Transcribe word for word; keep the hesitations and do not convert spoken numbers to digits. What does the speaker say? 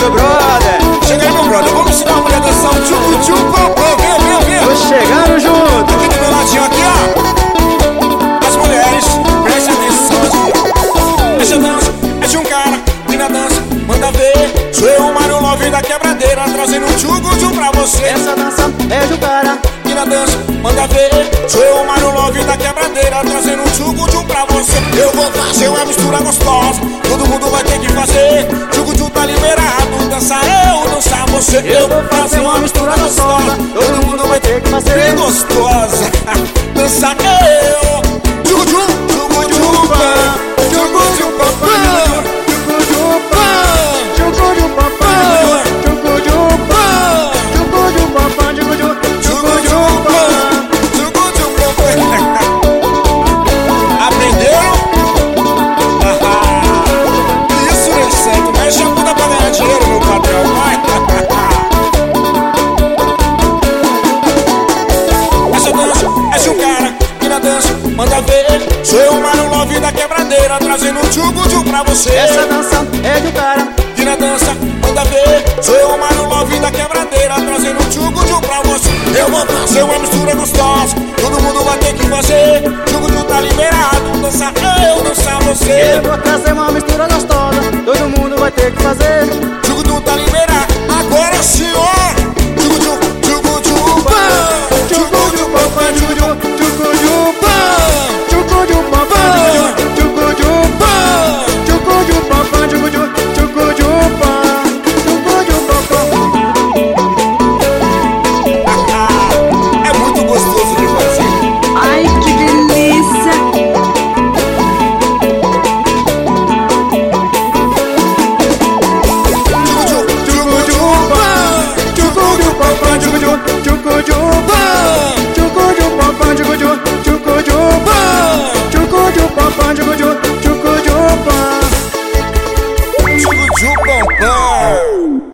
meu brother. Chega aí, meu brother, vamos ensinar a mulher a dançar o tchucu tchucu. Vem, vem, vem. Tô chegando junto. Aqui do meu ladinho, aqui, ó. As mulheres, prestem atenção aqui. Essa dança é de um cara que na dança manda ver. Sou eu, o Mário Love da quebradeira, trazendo um tchucu tchucu pra você. Essa dança é de um cara que na dança manda ver. Sou eu, o Mário Love da quebradeira, trazendo um tchucu tchucu pra você. Eu vou fazer uma mistura gostosa, todo mundo vai ter que fazer. Tchucu tchucu tá liberado, dançar eu, dançar você. Eu vou fazer uma mistura gostosa, todo mundo vai ter que fazer. Bem gostosa, dançar eu. Tchucu tchucu, tchucu tchucu, tchucu tchucu, tchucu tchucu, tchucu tchucu, tchucu tchucu. Aprenderam? Isso, meu santo, mas já muda pra ganhar dinheiro, meu patrão, vai. Essa dança é de um cara que na dança manda ver. Sou eu, o Mário Love da quebradeira, trazendo um tchucu tchucu pra você. Essa dança é de um cara que na dança manda ver. Sou eu, o Mário Love da quebradeira, trazendo um tchucu tchucu pra você. Eu vou fazer uma mistura gostosa, todo mundo vai ter que fazer. Tchucu tchucu tá liberado, dançar eu, dançar você. Eu vou trazer uma